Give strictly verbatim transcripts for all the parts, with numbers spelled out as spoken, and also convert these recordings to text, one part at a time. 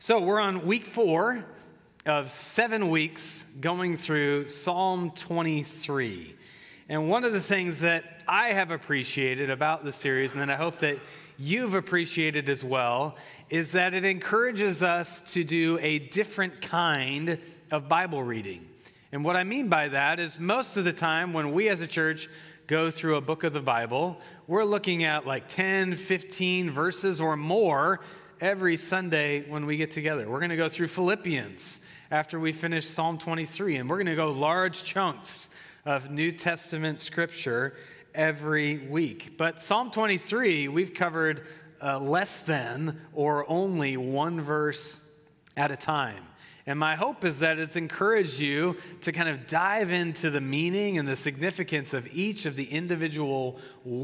So we're on week four of seven weeks going through Psalm twenty-three. And one of the things that I have appreciated about the series, and that I hope that you've appreciated as well, is that it encourages us to do a different kind of Bible reading. And what I mean by that is most of the time when we as a church go through a book of the Bible, we're looking at like ten, fifteen verses or more every Sunday when we get together. We're going to go through Philippians after we finish Psalm twenty-three, and we're going to go large chunks of New Testament scripture every week. But Psalm twenty-three, we've covered uh, less than or only one verse at a time. And my hope is that it's encouraged you to kind of dive into the meaning and the significance of each of the individual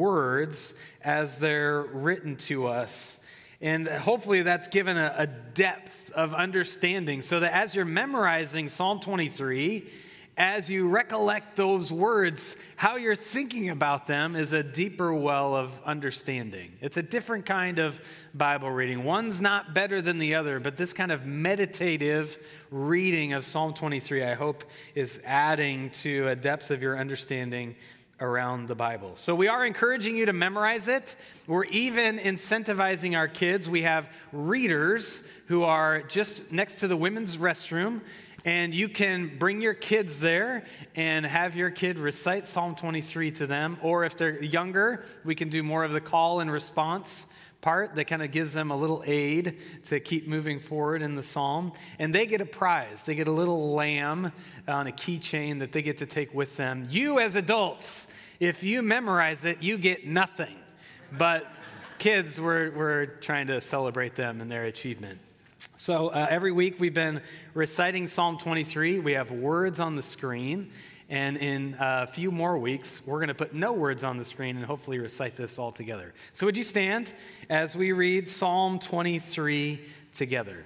words as they're written to us. And hopefully that's given a, a depth of understanding so that as you're memorizing Psalm twenty-three, as you recollect those words, how you're thinking about them is a deeper well of understanding. It's a different kind of Bible reading. One's not better than the other, but this kind of meditative reading of Psalm twenty-three, I hope, is adding to a depth of your understanding around the Bible. So we are encouraging you to memorize it. We're even incentivizing our kids. We have readers who are just next to the women's restroom, and you can bring your kids there and have your kid recite Psalm twenty-three to them. Or if they're younger, we can do more of the call and response part that kind of gives them a little aid to keep moving forward in the psalm. And they get a prize. They get a little lamb on a keychain that they get to take with them. You as adults, if you memorize it, you get nothing. But kids, we're, we're trying to celebrate them and their achievement. So uh, every week we've been reciting Psalm twenty-three. We have words on the screen. And in a few more weeks, we're going to put no words on the screen and hopefully recite this all together. So would you stand as we read Psalm twenty-three together?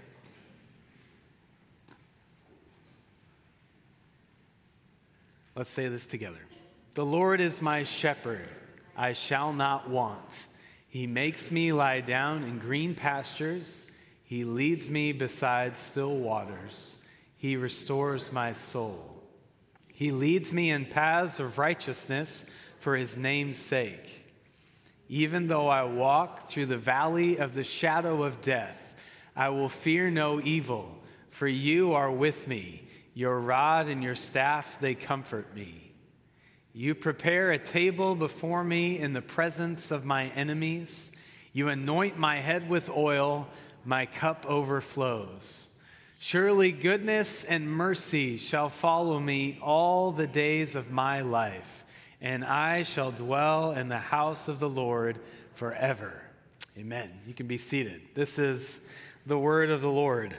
Let's say this together. The Lord is my shepherd, I shall not want. He makes me lie down in green pastures. He leads me beside still waters. He restores my soul. He leads me in paths of righteousness for his name's sake. Even though I walk through the valley of the shadow of death, I will fear no evil, for you are with me. Your rod and your staff, they comfort me. You prepare a table before me in the presence of my enemies. You anoint my head with oil, my cup overflows. Surely goodness and mercy shall follow me all the days of my life, and I shall dwell in the house of the Lord forever. Amen. You can be seated. This is the word of the Lord.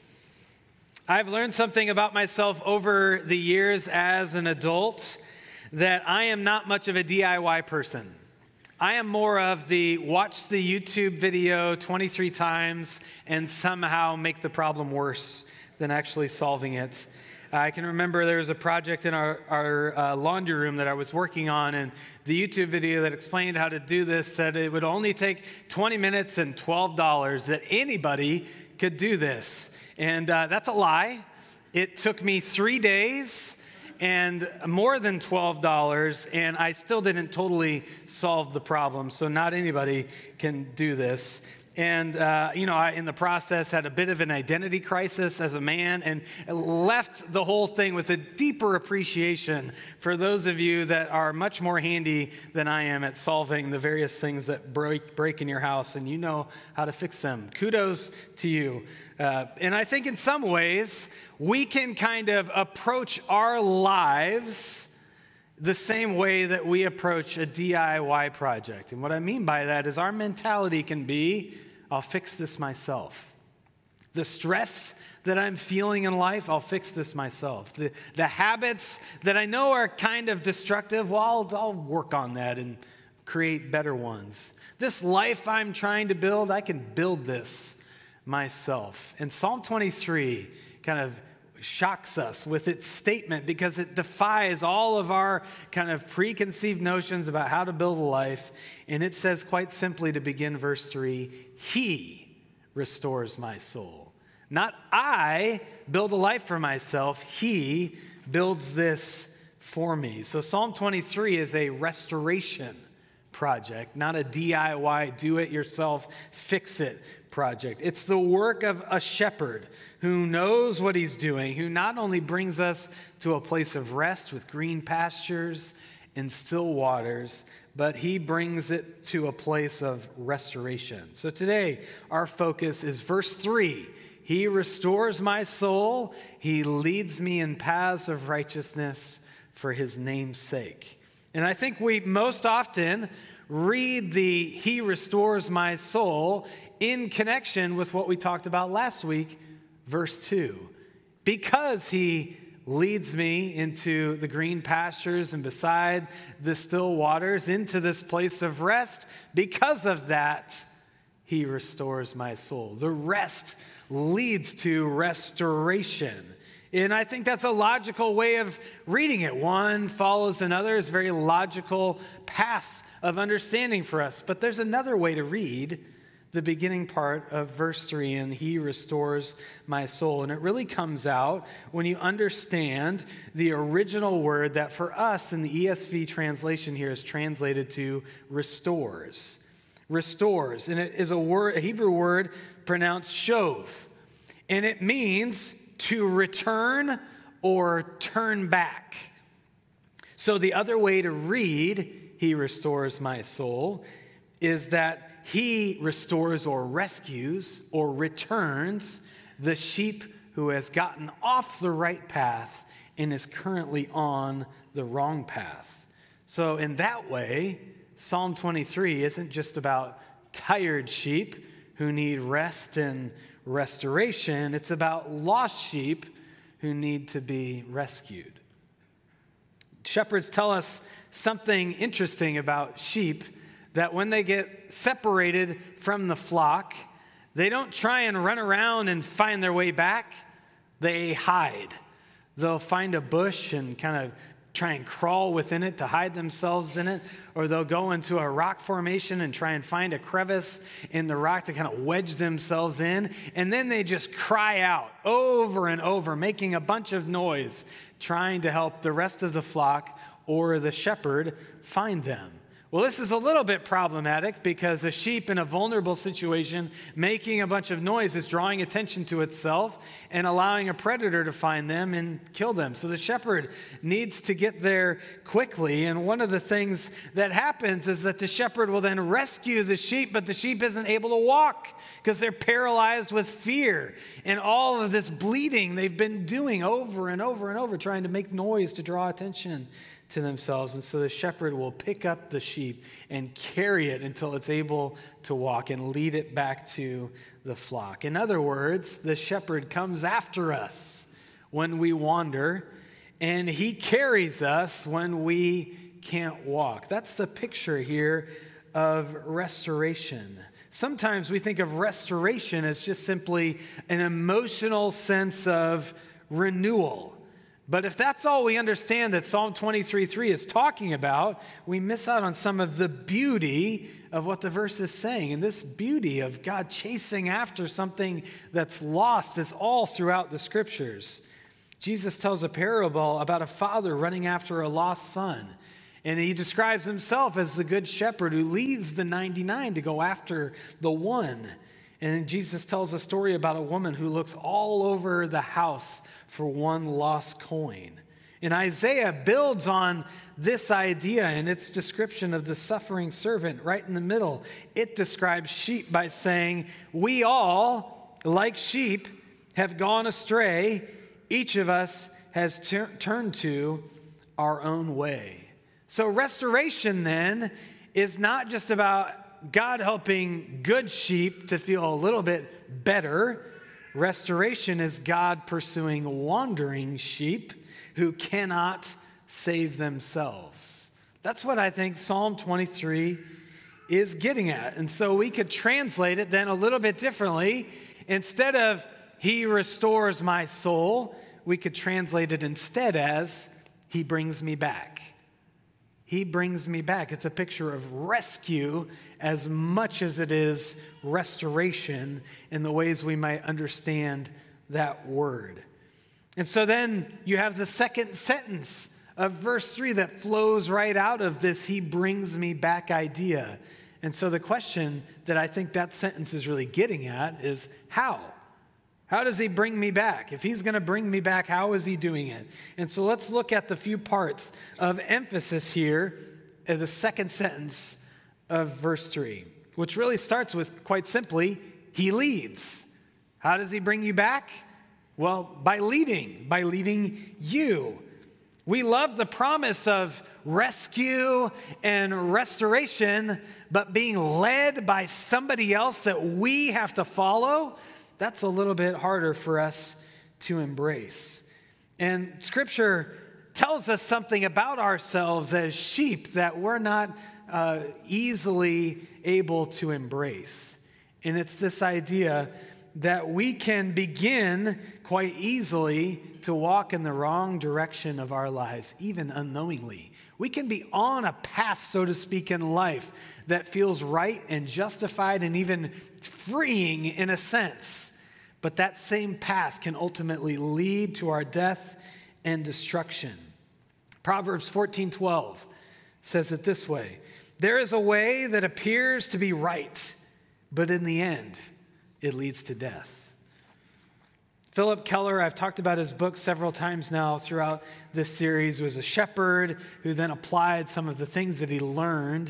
I've learned something about myself over the years as an adult, that I am not much of a D I Y person. I am more of the watch the YouTube video twenty-three times and somehow make the problem worse than actually solving it. I can remember there was a project in our, our uh, laundry room that I was working on, and the YouTube video that explained how to do this said it would only take twenty minutes and twelve dollars, that anybody could do this. And uh, that's a lie. It took me three days and more than twelve dollars, and I still didn't totally solve the problem, so not anybody can do this. And, uh, you know, I, in the process, had a bit of an identity crisis as a man and left the whole thing with a deeper appreciation for those of you that are much more handy than I am at solving the various things that break, break in your house, and you know how to fix them. Kudos to you. Uh, and I think in some ways, we can kind of approach our lives the same way that we approach a D I Y project. And what I mean by that is our mentality can be, I'll fix this myself. The stress that I'm feeling in life, I'll fix this myself. The, the habits that I know are kind of destructive, well, I'll, I'll work on that and create better ones. This life I'm trying to build, I can build this myself. And Psalm twenty-three kind of shocks us with its statement because it defies all of our kind of preconceived notions about how to build a life. And it says quite simply to begin verse three, He restores my soul. Not I build a life for myself. He builds this for me. So Psalm twenty-three is a restoration project, not a D I Y, do-it-yourself, fix-it project. It's the work of a shepherd who knows what he's doing, who not only brings us to a place of rest with green pastures and still waters, but he brings it to a place of restoration. So today, our focus is verse three. He restores my soul. He leads me in paths of righteousness for his name's sake. And I think we most often read the he restores my soul in connection with what we talked about last week, verse two. Because he leads me into the green pastures and beside the still waters, into this place of rest, because of that, he restores my soul. The rest leads to restoration. And I think that's a logical way of reading it. One follows another. It's a very logical path of understanding for us. But there's another way to read the beginning part of verse three, and he restores my soul. And it really comes out when you understand the original word that for us in the E S V translation here is translated to restores. Restores. And it is a word, a Hebrew word pronounced shov. And it means to return or turn back. So the other way to read, he restores my soul, is that he restores or rescues or returns the sheep who has gotten off the right path and is currently on the wrong path. So in that way, Psalm twenty-three isn't just about tired sheep who need rest and restoration. It's about lost sheep who need to be rescued. Shepherds tell us something interesting about sheep, that when they get separated from the flock, they don't try and run around and find their way back. They hide. They'll find a bush and kind of try and crawl within it to hide themselves in it, or they'll go into a rock formation and try and find a crevice in the rock to kind of wedge themselves in, and then they just cry out over and over, making a bunch of noise, trying to help the rest of the flock or the shepherd find them. Well, this is a little bit problematic because a sheep in a vulnerable situation making a bunch of noise is drawing attention to itself and allowing a predator to find them and kill them. So the shepherd needs to get there quickly. And one of the things that happens is that the shepherd will then rescue the sheep, but the sheep isn't able to walk because they're paralyzed with fear and all of this bleating they've been doing over and over and over, trying to make noise to draw attention to themselves. And so the shepherd will pick up the sheep and carry it until it's able to walk and lead it back to the flock. In other words, the shepherd comes after us when we wander, and he carries us when we can't walk. That's the picture here of restoration. Sometimes we think of restoration as just simply an emotional sense of renewal. But if that's all we understand that Psalm twenty-three three is talking about, we miss out on some of the beauty of what the verse is saying. And this beauty of God chasing after something that's lost is all throughout the scriptures. Jesus tells a parable about a father running after a lost son. And he describes himself as the good shepherd who leaves the ninety-nine to go after the one. And Jesus tells a story about a woman who looks all over the house for one lost coin. And Isaiah builds on this idea in its description of the suffering servant right in the middle. It describes sheep by saying, we all, like sheep, have gone astray. Each of us has ter- turned to our own way. So restoration then is not just about God helping good sheep to feel a little bit better. Restoration is God pursuing wandering sheep who cannot save themselves. That's what I think Psalm twenty-three is getting at. And so we could translate it then a little bit differently. Instead of he restores my soul, we could translate it instead as he brings me back. He brings me back. It's a picture of rescue as much as it is restoration in the ways we might understand that word. And so then you have the second sentence of verse three that flows right out of this he brings me back idea. And so the question that I think that sentence is really getting at is how? How does he bring me back? If he's going to bring me back, how is he doing it? And so let's look at the few parts of emphasis here in the second sentence of verse three, which really starts with, quite simply, he leads. How does he bring you back? Well, by leading, by leading you. We love the promise of rescue and restoration, but being led by somebody else that we have to follow, that's a little bit harder for us to embrace. And Scripture tells us something about ourselves as sheep that we're not uh, easily able to embrace. And it's this idea that we can begin quite easily to walk in the wrong direction of our lives, even unknowingly. We can be on a path, so to speak, in life that feels right and justified and even freeing in a sense. But that same path can ultimately lead to our death and destruction. Proverbs fourteen twelve says it this way: there is a way that appears to be right, but in the end, it leads to death. Philip Keller, I've talked about his book several times now throughout this series, was a shepherd who then applied some of the things that he learned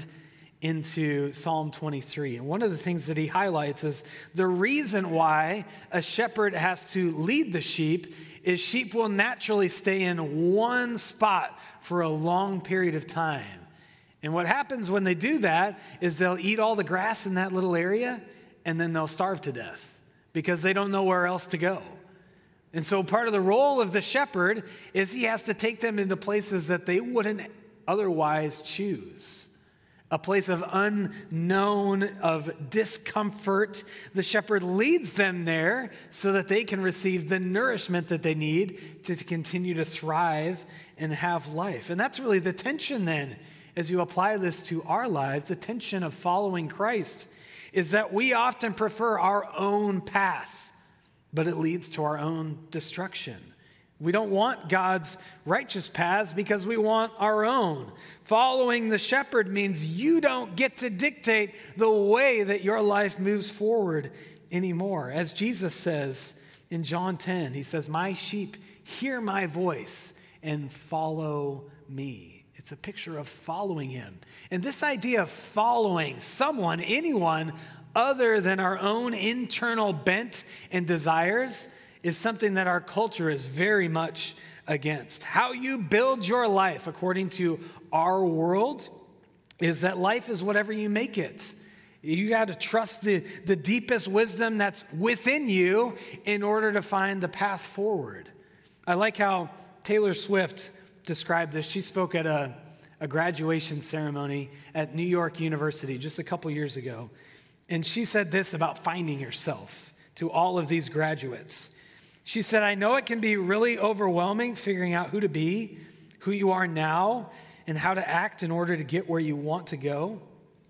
into Psalm twenty-three. And one of the things that he highlights is the reason why a shepherd has to lead the sheep is sheep will naturally stay in one spot for a long period of time. And what happens when they do that is they'll eat all the grass in that little area and then they'll starve to death because they don't know where else to go. And so part of the role of the shepherd is he has to take them into places that they wouldn't otherwise choose. A place of unknown, of discomfort. The shepherd leads them there so that they can receive the nourishment that they need to continue to thrive and have life. And that's really the tension then, as you apply this to our lives, the tension of following Christ is that we often prefer our own path, but it leads to our own destruction. We don't want God's righteous paths because we want our own. Following the shepherd means you don't get to dictate the way that your life moves forward anymore. As Jesus says in John ten, he says, "My sheep hear my voice and follow me." It's a picture of following him. And this idea of following someone, anyone other than our own internal bent and desires is something that our culture is very much against. How you build your life, according to our world, is that life is whatever you make it. You got to trust the, the deepest wisdom that's within you in order to find the path forward. I like how Taylor Swift described this. She spoke at a, a graduation ceremony at New York University just a couple years ago. And she said this about finding yourself to all of these graduates. She said, "I know it can be really overwhelming figuring out who to be, who you are now, and how to act in order to get where you want to go.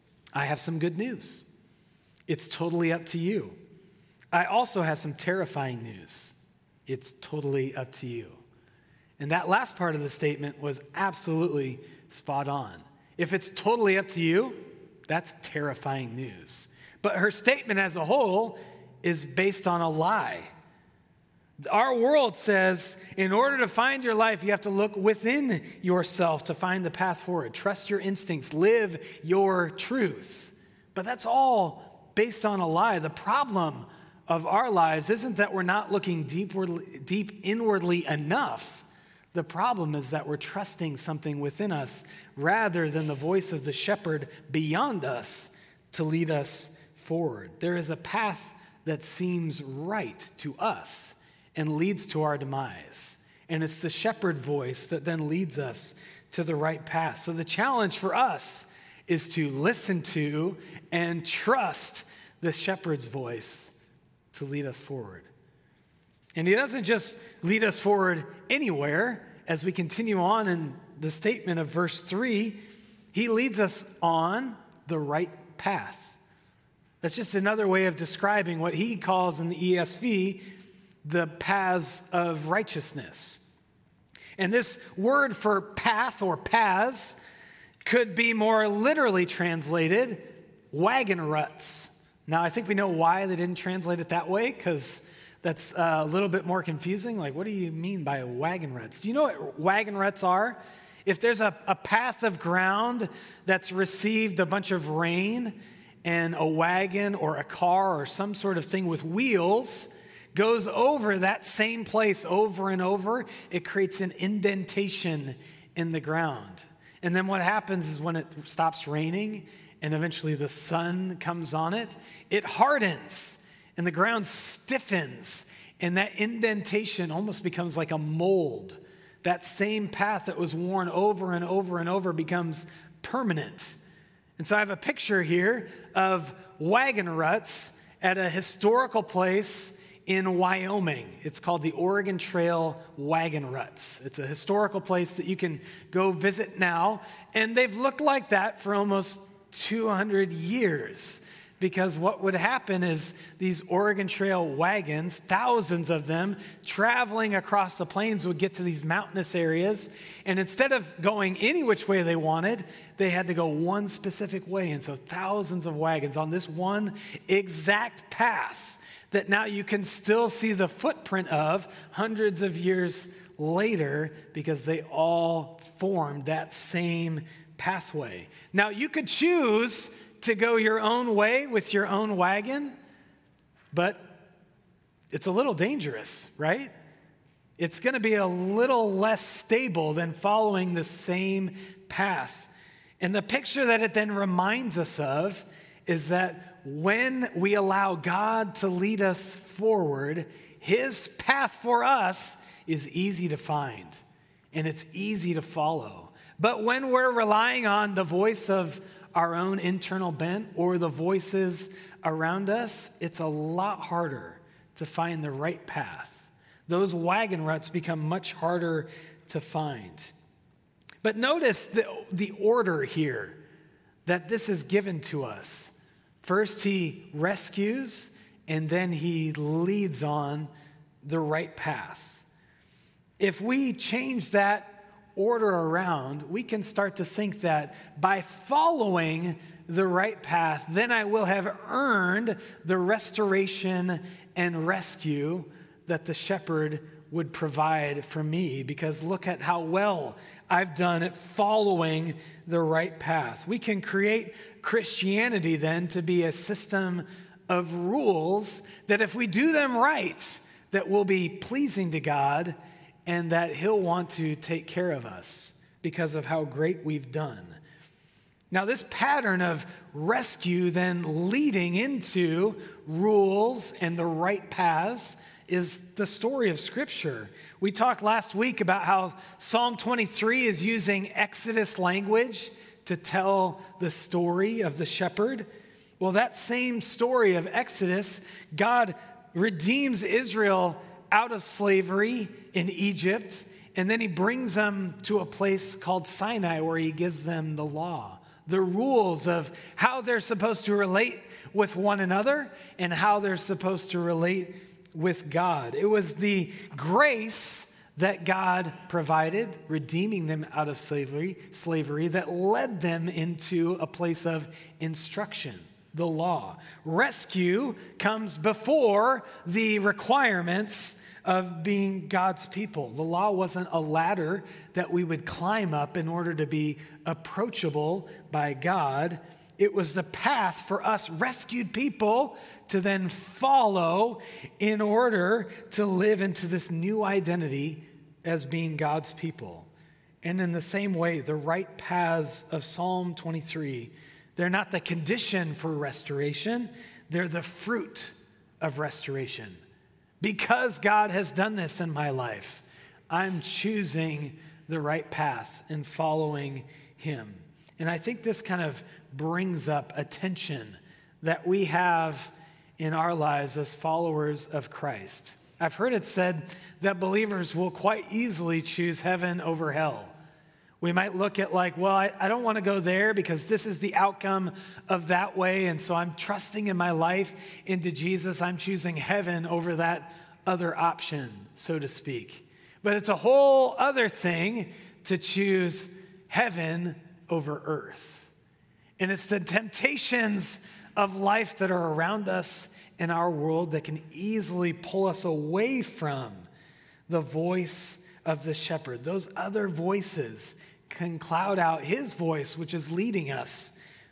I have some good news. It's totally up to you. I also have some terrifying news. It's totally up to you." And that last part of the statement was absolutely spot on. If it's totally up to you, that's terrifying news. But her statement as a whole is based on a lie. Our world says in order to find your life, you have to look within yourself to find the path forward. Trust your instincts. Live your truth. But that's all based on a lie. The problem of our lives isn't that we're not looking deepwardly, deep inwardly enough. The problem is that we're trusting something within us rather than the voice of the shepherd beyond us to lead us forward. There is a path that seems right to us and leads to our demise. And it's the shepherd voice that then leads us to the right path. So the challenge for us is to listen to and trust the shepherd's voice to lead us forward. And he doesn't just lead us forward anywhere. As we continue on in the statement of verse three, He leads us on the right path. That's just another way of describing what he calls in the E S V the paths of righteousness. And this word for path or paths could be more literally translated wagon ruts. Now, I think we know why they didn't translate it that way, because that's a little bit more confusing. Like, what do you mean by wagon ruts? Do you know what wagon ruts are? If there's a, a path of ground that's received a bunch of rain, and a wagon or a car or some sort of thing with wheels goes over that same place over and over, it creates an indentation in the ground. And then what happens is when it stops raining and eventually the sun comes on it, it hardens and the ground stiffens, and that indentation almost becomes like a mold. That same path that was worn over and over and over becomes permanent. And so I have a picture here of wagon ruts at a historical place in Wyoming. It's called the Oregon Trail Wagon Ruts. It's a historical place that you can go visit now. And they've looked like that for almost two hundred years. Because what would happen is these Oregon Trail wagons, thousands of them, traveling across the plains would get to these mountainous areas. And instead of going any which way they wanted, they had to go one specific way. And so thousands of wagons on this one exact path that now you can still see the footprint of hundreds of years later, because they all formed that same pathway. Now, you could choose to go your own way with your own wagon, but it's a little dangerous, right? It's going to be a little less stable than following the same path. And the picture that it then reminds us of is that when we allow God to lead us forward, his path for us is easy to find and it's easy to follow. But when we're relying on the voice of our own internal bent or the voices around us, it's a lot harder to find the right path. Those wagon ruts become much harder to find. But notice the, the order here that this is given to us. First, he rescues, and then he leads on the right path. If we change that order around, we can start to think that by following the right path, then I will have earned the restoration and rescue that the shepherd would provide for me, because look at how well I've done at following the right path. We can create Christianity then to be a system of rules that if we do them right, that will be pleasing to God and that he'll want to take care of us because of how great we've done. Now, this pattern of rescue then leading into rules and the right paths is the story of Scripture. We talked last week about how Psalm twenty-three is using Exodus language to tell the story of the shepherd. Well, that same story of Exodus, God redeems Israel out of slavery in Egypt, and then he brings them to a place called Sinai where he gives them the law, the rules of how they're supposed to relate with one another and how they're supposed to relate with God. It was the grace that God provided, redeeming them out of slavery, slavery that led them into a place of instruction, the law. Rescue comes before the requirements of being God's people. The law wasn't a ladder that we would climb up in order to be approachable by God. It was the path for us rescued people to then follow in order to live into this new identity as being God's people. And in the same way, the right paths of Psalm twenty-three, they're not the condition for restoration, they're the fruit of restoration. Because God has done this in my life, I'm choosing the right path and following him. And I think this kind of brings up a tension that we have in our lives as followers of Christ. I've heard it said that believers will quite easily choose heaven over hell. We might look at like, well, I, I don't want to go there because this is the outcome of that way. And so I'm trusting in my life into Jesus. I'm choosing heaven over that other option, so to speak. But it's a whole other thing to choose heaven over earth. And it's the temptations of life that are around us in our world that can easily pull us away from the voice of the shepherd. Those other voices can cloud out his voice, which is leading us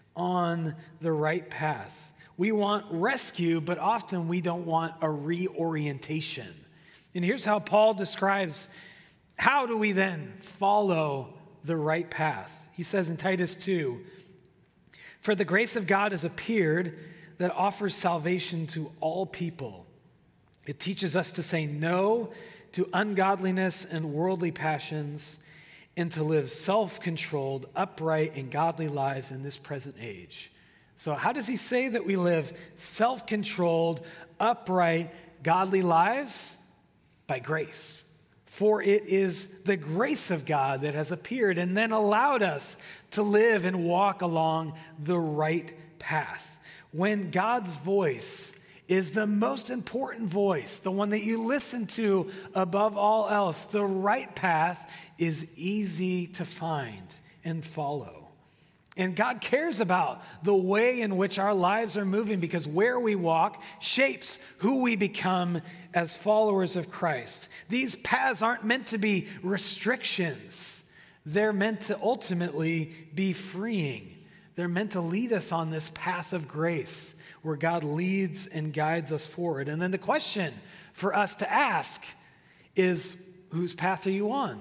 on the right path. We want rescue, but often we don't want a reorientation. And here's how Paul describes how do we then follow the right path. He says in Titus two, "For the grace of God has appeared that offers salvation to all people. It teaches us to say no to ungodliness and worldly passions, and to live self-controlled, upright, and godly lives in this present age." So how does he say that we live self-controlled, upright, godly lives? By grace. For it is the grace of God that has appeared and then allowed us to live and walk along the right path. When God's voice is the most important voice, the one that you listen to above all else, the right path is easy to find and follow. And God cares about the way in which our lives are moving because where we walk shapes who we become as followers of Christ. These paths aren't meant to be restrictions. They're meant to ultimately be freeing. They're meant to lead us on this path of grace where God leads and guides us forward. And then the question for us to ask is, whose path are you on?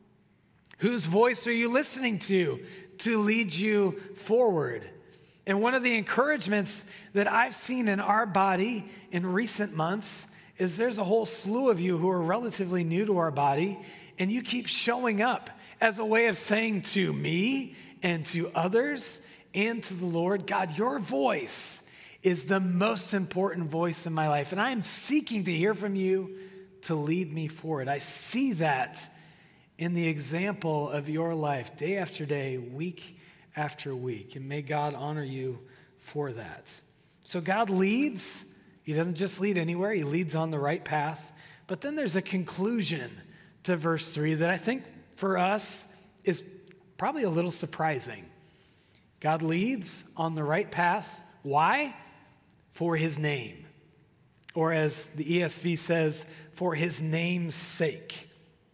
Whose voice are you listening to to lead you forward? And one of the encouragements that I've seen in our body in recent months is there's a whole slew of you who are relatively new to our body, and you keep showing up as a way of saying to me and to others and to the Lord, God, your voice is the most important voice in my life, and I am seeking to hear from you to lead me forward. I see that in the example of your life day after day, week after week, and may God honor you for that. So God leads. He doesn't just lead anywhere. He leads on the right path. But then there's a conclusion to verse three that I think for us is probably a little surprising. God leads on the right path. Why? For his name. Or as the E S V says, for his name's sake.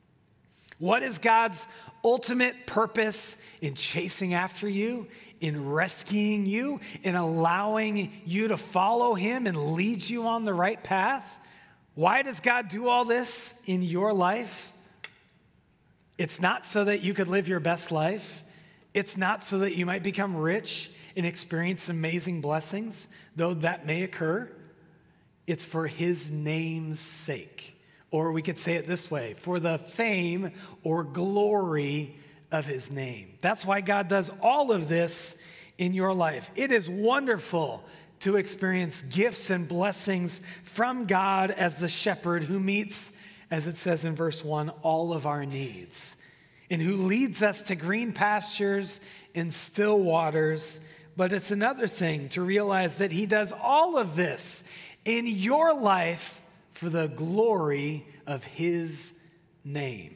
What is God's ultimate purpose in chasing after you, in rescuing you, in allowing you to follow him and lead you on the right path? Why does God do all this in your life? It's not so that you could live your best life. It's not so that you might become rich and experience amazing blessings, though that may occur. It's for his name's sake. Or we could say it this way, for the fame or glory of his name. That's why God does all of this in your life. It is wonderful to experience gifts and blessings from God as the shepherd who meets, as it says in verse one, all of our needs, and who leads us to green pastures and still waters. But it's another thing to realize that he does all of this in your life for the glory of his name.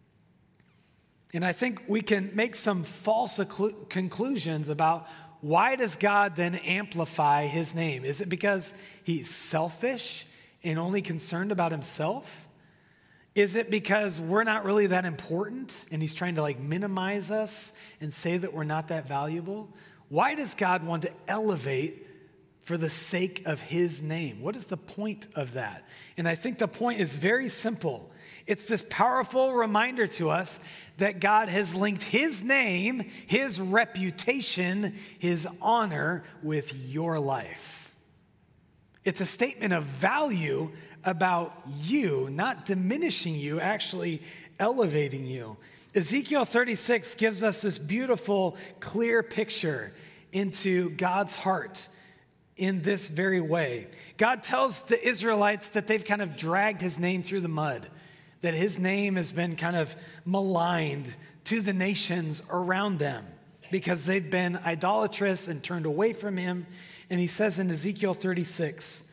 And I think we can make some false conclusions about why does God then amplify his name? Is it because he's selfish and only concerned about himself? Is it because we're not really that important and he's trying to like minimize us and say that we're not that valuable? Why does God want to elevate for the sake of his name? What is the point of that? And I think the point is very simple. It's this powerful reminder to us that God has linked his name, his reputation, his honor with your life. It's a statement of value about you, not diminishing you, actually elevating you. Ezekiel thirty-six gives us this beautiful, clear picture into God's heart in this very way. God tells the Israelites that they've kind of dragged his name through the mud, that his name has been kind of maligned to the nations around them because they've been idolatrous and turned away from him. And he says in Ezekiel thirty-six,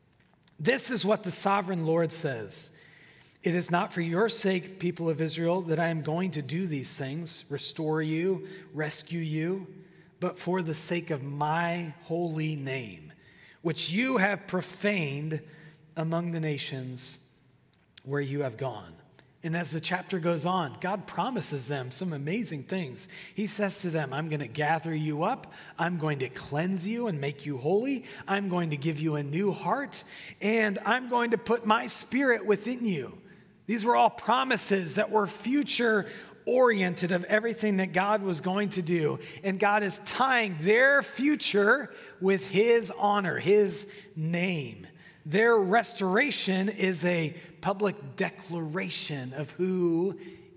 "This is what the sovereign Lord says. It is not for your sake, people of Israel, that I am going to do these things, restore you, rescue you, but for the sake of my holy name, which you have profaned among the nations where you have gone." And as the chapter goes on, God promises them some amazing things. He says to them, "I'm going to gather you up. I'm going to cleanse you and make you holy. I'm going to give you a new heart, and I'm going to put my spirit within you." These were all promises that were future oriented of everything that God was going to do. And God is tying their future with his honor, his name. Their restoration is a public declaration of who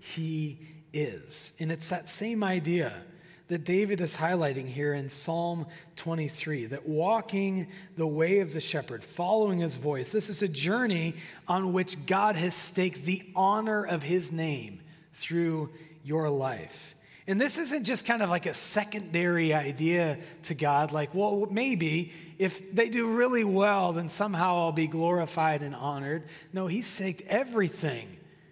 he is. And it's that same idea that David is highlighting here in Psalm twenty-three, that walking the way of the shepherd, following his voice, this is a journey on which God has staked the honor of his name through your life. And this isn't just kind of like a secondary idea to God, like, well, maybe if they do really well, then somehow I'll be glorified and honored. No, he staked everything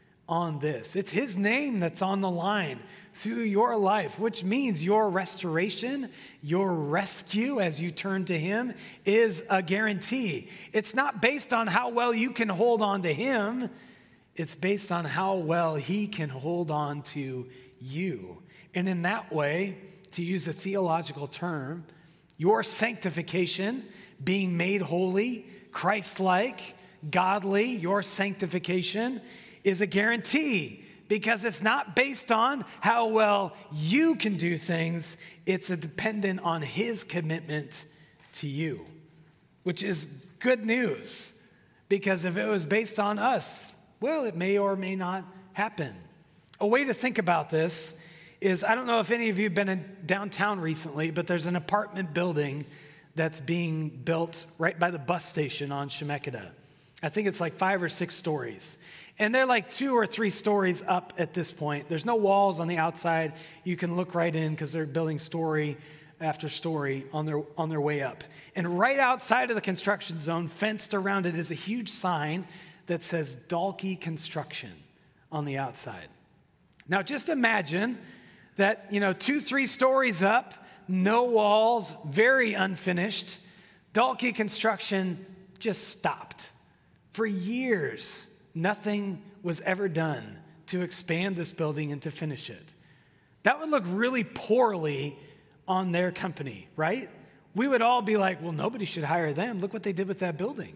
on this. It's his name that's on the line through your life, which means your restoration, your rescue as you turn to him is a guarantee. It's not based on how well you can hold on to him. It's based on how well he can hold on to you. And in that way, to use a theological term, your sanctification, being made holy, Christ-like, godly, your sanctification is a guarantee because it's not based on how well you can do things. It's a dependent on his commitment to you, which is good news because if it was based on us, well, it may or may not happen. A way to think about this is, I don't know if any of you have been in downtown recently, but there's an apartment building that's being built right by the bus station on Chemeketa. I think it's like five or six stories. And they're like two or three stories up at this point. There's no walls on the outside. You can look right in because they're building story after story on their, on their way up. And right outside of the construction zone, fenced around it, is a huge sign that says Dalkey Construction on the outside. Now just imagine that, you know, two, three stories up, no walls, very unfinished. Dalkey Construction just stopped. For years, nothing was ever done to expand this building and to finish it. That would look really poorly on their company, right? We would all be like, well, nobody should hire them. Look what they did with that building.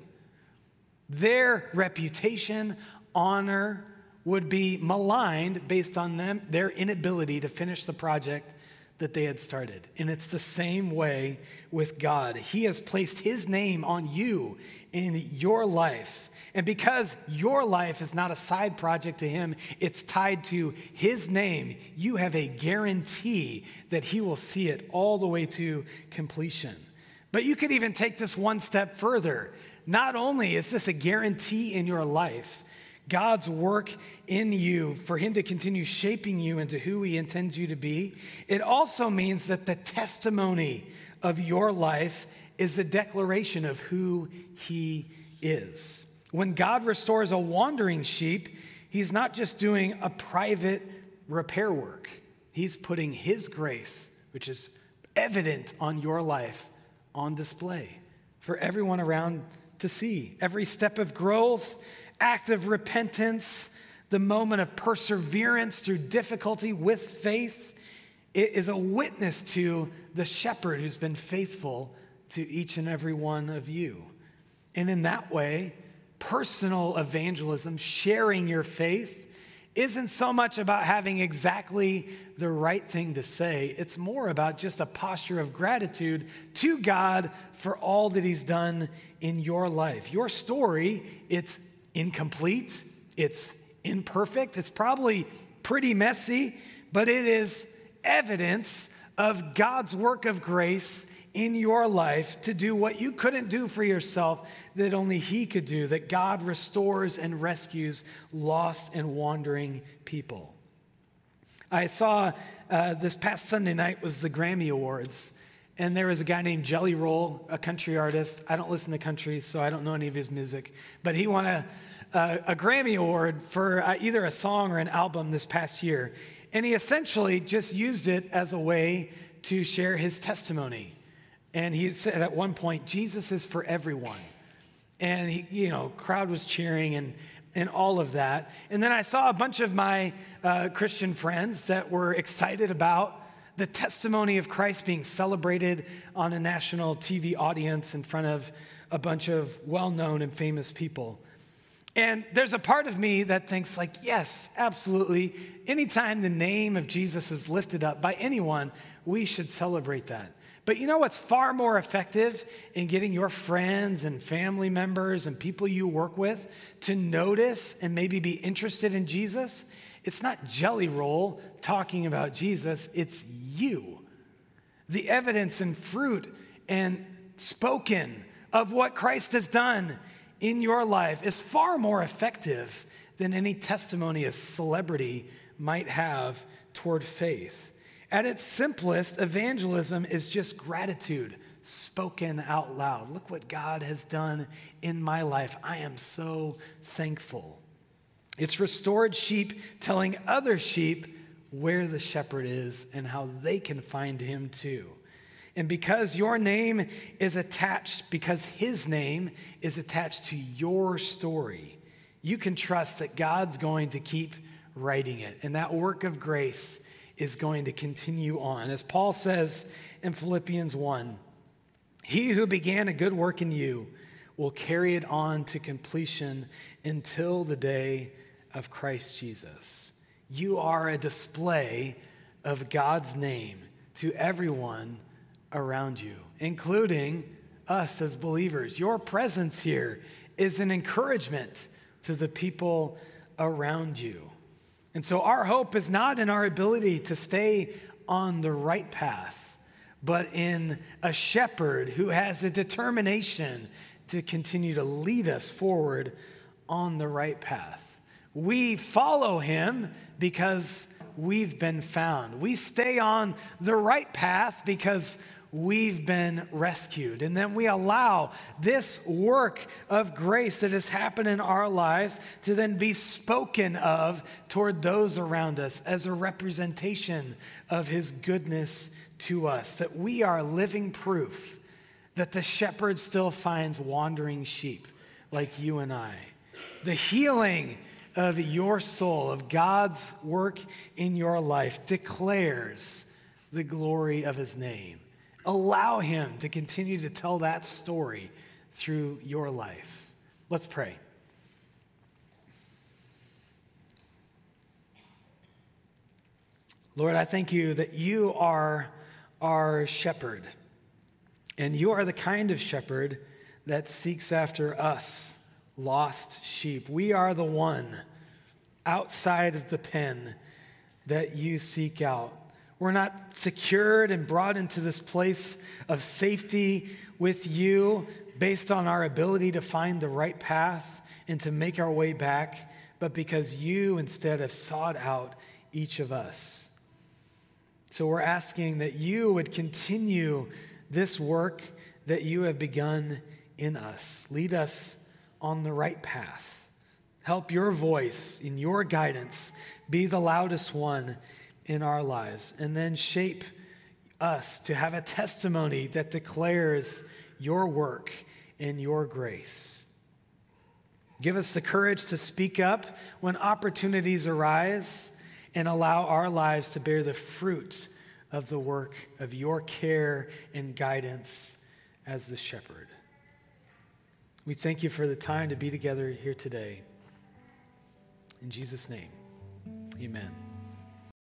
Their reputation, honor, would be maligned based on them, their inability to finish the project that they had started. And it's the same way with God. He has placed his name on you in your life. And because your life is not a side project to him, it's tied to his name, you have a guarantee that he will see it all the way to completion. But you could even take this one step further. Not only is this a guarantee in your life, God's work in you for him to continue shaping you into who he intends you to be, it also means that the testimony of your life is a declaration of who he is. When God restores a wandering sheep, he's not just doing a private repair work. He's putting his grace, which is evident on your life, on display for everyone around to see. Every step of growth, act of repentance, the moment of perseverance through difficulty with faith, it is a witness to the shepherd who's been faithful to each and every one of you. And in that way, personal evangelism, sharing your faith, isn't so much about having exactly the right thing to say. It's more about just a posture of gratitude to God for all that he's done in your life. Your story, it's incomplete, it's imperfect, it's probably pretty messy, but it is evidence of God's work of grace in your life to do what you couldn't do for yourself, that only he could do, that God restores and rescues lost and wandering people. I saw uh, this past Sunday night was the Grammy Awards, and there was a guy named Jelly Roll, a country artist. I don't listen to country, so I don't know any of his music, but he won a, a, a Grammy Award for uh, either a song or an album this past year, and he essentially just used it as a way to share his testimony. And he said at one point, Jesus is for everyone. And he, you know, crowd was cheering and and all of that. And then I saw a bunch of my uh, Christian friends that were excited about the testimony of Christ being celebrated on a national T V audience in front of a bunch of well-known and famous people. And there's a part of me that thinks like, yes, absolutely. Anytime the name of Jesus is lifted up by anyone, we should celebrate that. But you know what's far more effective in getting your friends and family members and people you work with to notice and maybe be interested in Jesus? It's not Jelly Roll talking about Jesus, it's you. The evidence and fruit and spoken of what Christ has done in your life is far more effective than any testimony a celebrity might have toward faith. At its simplest, evangelism is just gratitude spoken out loud. Look what God has done in my life. I am so thankful. It's restored sheep telling other sheep where the shepherd is and how they can find him too. And because your name is attached, because his name is attached to your story, you can trust that God's going to keep writing it. And that work of grace is going to continue on. As Paul says in Philippians one, he who began a good work in you will carry it on to completion until the day of Christ Jesus. You are a display of God's name to everyone around you, including us as believers. Your presence here is an encouragement to the people around you. And so our hope is not in our ability to stay on the right path, but in a shepherd who has a determination to continue to lead us forward on the right path. We follow him because we've been found. We stay on the right path because we've been rescued. And then we allow this work of grace that has happened in our lives to then be spoken of toward those around us as a representation of his goodness to us, that we are living proof that the shepherd still finds wandering sheep like you and I. The healing of your soul, of God's work in your life, declares the glory of his name. Allow him to continue to tell that story through your life. Let's pray. Lord, I thank you that you are our shepherd, and you are the kind of shepherd that seeks after us, lost sheep. We are the one outside of the pen that you seek out. We're not secured and brought into this place of safety with you based on our ability to find the right path and to make our way back, but because you instead have sought out each of us. So we're asking that you would continue this work that you have begun in us. Lead us on the right path. Help your voice in your guidance be the loudest one in our lives, and then shape us to have a testimony that declares your work and your grace. Give us the courage to speak up when opportunities arise and allow our lives to bear the fruit of the work of your care and guidance as the shepherd. We thank you for the time to be together here today. In Jesus' name, amen.